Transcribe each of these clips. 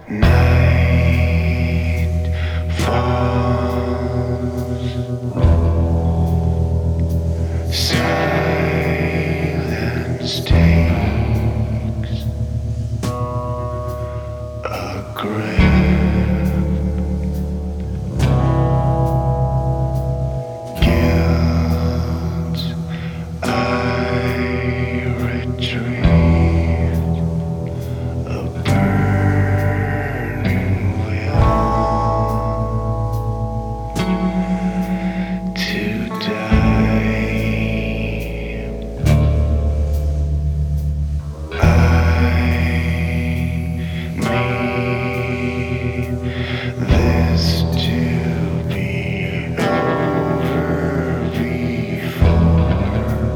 Night falls, silence takes a grip, guilt I retrieve, a burning will to die. I need this to be over before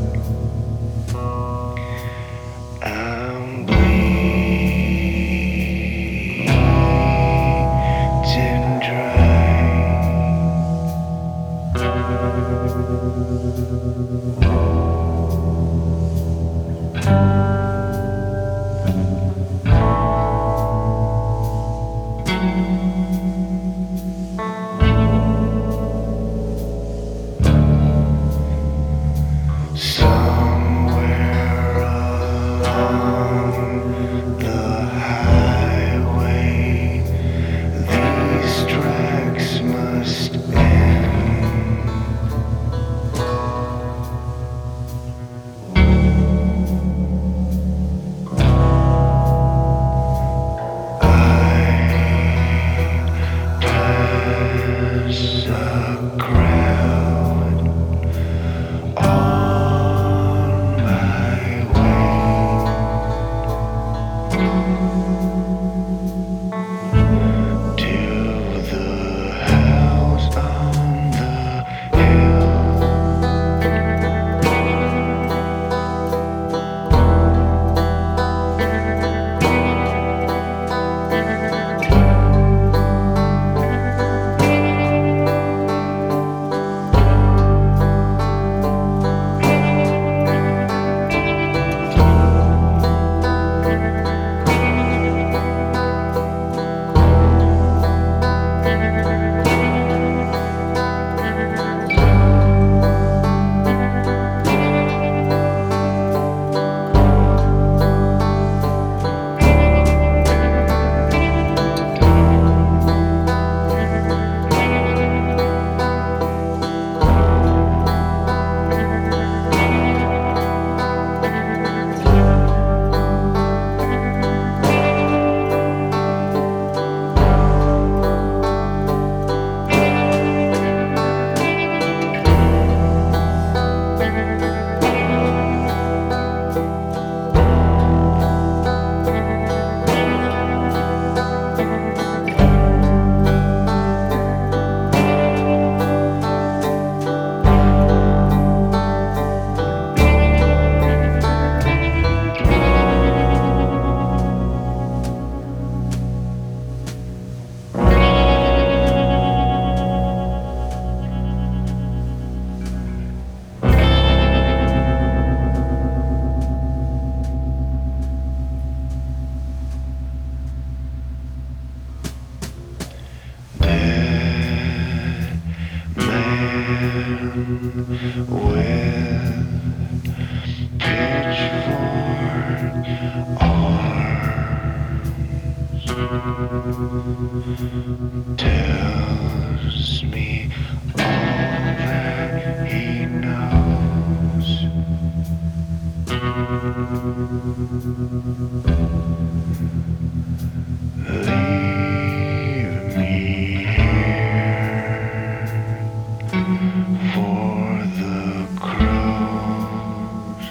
I'm bleeding dry. Somewhere along the highway, these tracks must end. I pass a crowd on my way to the house on the hill. With pitchfork arms tells me all that he knows. Leave me here for the crows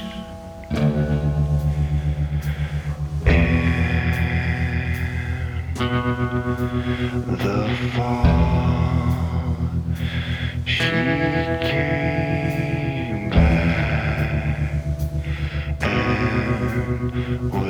in the fall. She came back and